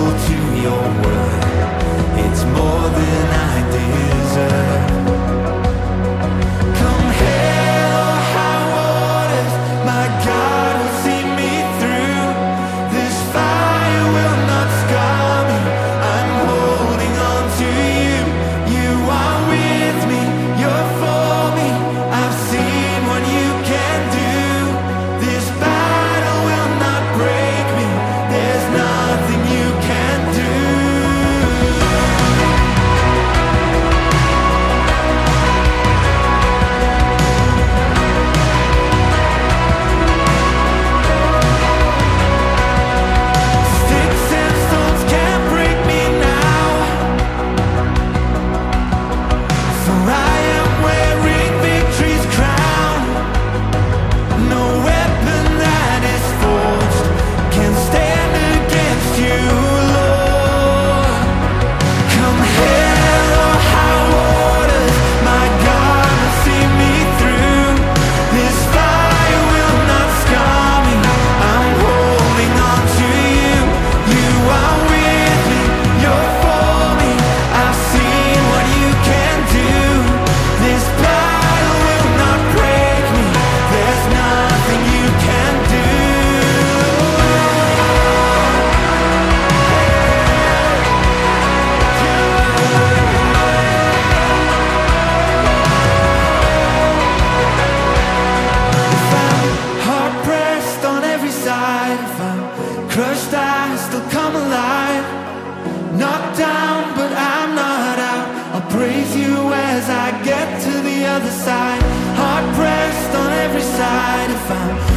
faithful to your word. It's more than I deserve. Come hell or high waters, my God will see me through. This fire will not scar me. I'm holding on to you. You are with me, you're for me. I've seen what you can do. This battle will not break me. There's nothing you can do. Sticks and stones can't break me now, for I am wearing victory's crown. No weapon that is forged can stand against you, Lord. Come hell or high waters, my God will see me through. This fire will not scar me. I'm holding on to you. You are with me, you're for me. I've seen what you can do. This battle will not break me. There's nothing you can do. If I'm hard pressed on every side, if I'm crushed, I still come alive. Knocked down, but I'm not out. I'll praise you as I get to the other side. Hard pressed on every side, if I'm